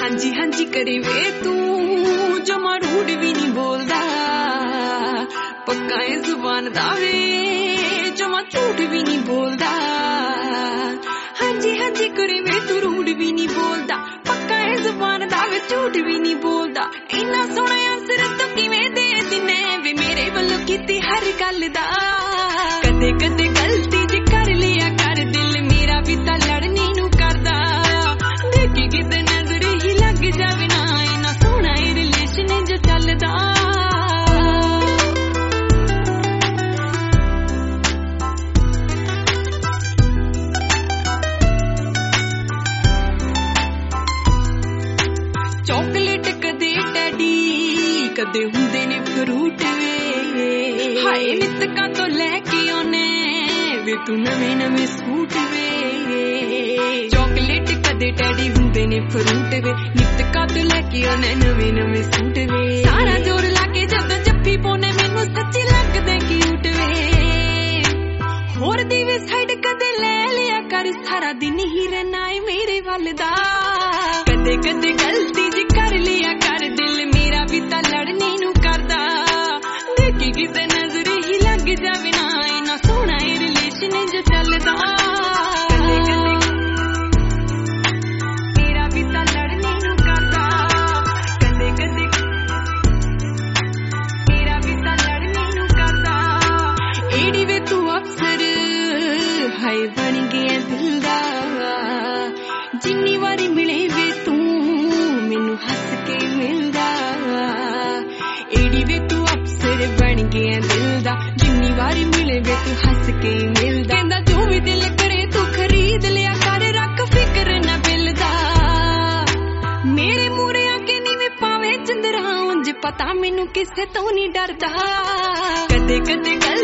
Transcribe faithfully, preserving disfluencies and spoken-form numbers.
ਹਾਂਜੀ ਹਾਂਜੀ ਕਰੇ ਵੇ ਤੂੰ ਜਮਾ ਰੂਡ ਵੀ ਨਹੀਂ ਬੋਲਦਾ ਪੱਕਾ ਏ ਜ਼ੁਬਾਨ ਦਾ ਵੇ ਜਮਾ ਝੂਠ ਵੀ ਨਹੀਂ ਬੋਲਦਾ ਹਾਂਜੀ ਹਾਂਜੀ ਕਰੇ ਵੇ ਤੂੰ ਰੂਡ ਵੀ ਨਹੀਂ ਬੋਲਦਾ ਪੱਕਾ ਏ ਜ਼ੁਬਾਨ ਦਾ ਵੇ ਝੂਠ ਵੀ ਨਹੀਂ ਬੋਲਦਾ ਇੰਨਾ ਸੋਹਣਾ ਆਨਸਰ ਤੂੰ ਕਿਵੇਂ ਦੇ ਦਿਨੇ ਵੇ ਮੇਰੇ ਵੱਲੋਂ ਕੀਤੀ ਹਰ ਗੱਲ ਦਾ ਕਦੇ ਕਦੇ ਗਲਤੀ ਜੇ ਕਰ ਲਿਆ ਕਰ ਦਿਲ ਮੇਰਾ ਵੀ ਤਾਂ ਲੜਨੀ ਨੂੰ ਕਰਦਾ ਦੇਖੀ ਕਿਤੇ ਨਜ਼ਰ ਹੀ ਲੱਗ ਜਾਵੇ ਨਾ ਇੰਨਾ ਸੋਹਣਾ ਏ ਰਿਲੇਸ਼ਨ ਜੋ ਚੱਲਦਾ ਚੌਕਲੇਟ ਕਦੇ ਟੈਡੀ ਕਦੇ ਹੁੰਦੇ ਨੇ ਫਰੂਟ ਵੇ ਹਾਏ ਨਿਤਕਾਂ ਤੋਂ ਲੈ ਕੇ ਆਉਨੇ ਵੇ ਤੂੰ ਨਵੇਂ ਨਵੇਂ ਸੂਟ ਵੇ ਚੌਕਲੇਟ ਕਦੇ ਟੈਡੀ ਹੁੰਦੇ ਨੇ ਫਰੂਟ ਵੇ ਨਿਤਕਾਂ ਤੋਂ ਲੈ ਕੇ ਆਉਨੇ ਨਵੇਂ ਨਵੇਂ ਸੂਟ ਵੇ ਸਾਰਾ ਜ਼ੋਰ ਲਾ ਕੇ ਜਦੋਂ ਜੱਫੀ ਪਾਉਨੇ ਮੈਨੂੰ ਸੱਚੀ ਲੱਗਦੇ ਕਿਊਟ ਵੇ ਹੋਰ ਦੀ ਵੀ ਸਾਈਡ ਕਦੇ ਲੈ ਲਿਆ ਕਰ ਸਾਰਾ ਦਿਨ ਹੀ ਰਹਿਣਾ ਏ ਮੇਰੇ ਵੱਲ ਦਾ ਕਦੇ ਕਦੇ ਗਲਤੀ ਜੇ ਕਰ ਲਿਆ ਕਰ ਦਿਲ ਮੇਰਾ ਵੀ ਤਾਂ ਲੜਨੀ ਨੂੰ ਕਰਦਾ ਦੇਖੀ ਕਿਤੇ ਨਜ਼ਰ ਹੀ ਲੱਗ ਜਾਵੇ ਨਾ ਇੰਨਾ ਸੋਹਣਾ ਏ ਰਿਲੇਸ਼ਨ ਜੋ ਚੱਲਦਾ ਕਦੇ ਕਦੇ ਮੇਰਾ ਵੀ ਤਾਂ ਲੜਨੀ ਨੂੰ ਕਰਦਾ ਕਦੇ ਕਦੇ ਮੇਰਾ ਵੀ ਤਾਂ ਲੜਨੀ ਨੂੰ ਕਰਦਾ ਏੜੀ ਵੇ ਤੂੰ ਅਫਸਰ ਹਾਏ ਬਣ ਗਿਆ ਦਿਲ ਦਾ ਜਿੰਨੀ ਵਾਰੀ ਮਿਲੇ ਵੇ ਤੂੰ ਮੈਨੂੰ ਹੱਸ ਕੇ ਮਿਲਦਾ ਏੜੀ ਵੇ ਤੂੰ ਅਫਸਰ ਬਣ ਗਿਆ ਦਿਲ ਦਾ ਜਿੰਨੀ ਵਾਰੀ ਮਿਲੇ ਵੇ ਤੂੰ ਹੱਸ ਕੇ ਮਿਲਦਾ ਕਹਿੰਦਾ ਜੋ ਵੀ ਦਿਲ ਕਰੇ ਤੂੰ ਖਰੀਦ ਲਿਆ ਕਰ ਰੱਖ ਫਿਕਰ ਨਾ ਬਿੱਲ ਦਾ ਮੇਰੇ ਮੂਹਰੇ ਆ ਕੇ ਨੀ ਵੀ ਪਾਵੇ ਚੰਦਰਾ ਉਂਝ ਪਤਾ ਮੈਨੂੰ ਕਿਸੇ ਤੋਂ ਨਹੀਂ ਡਰਦਾ ਕਦੇ ਕਦੇ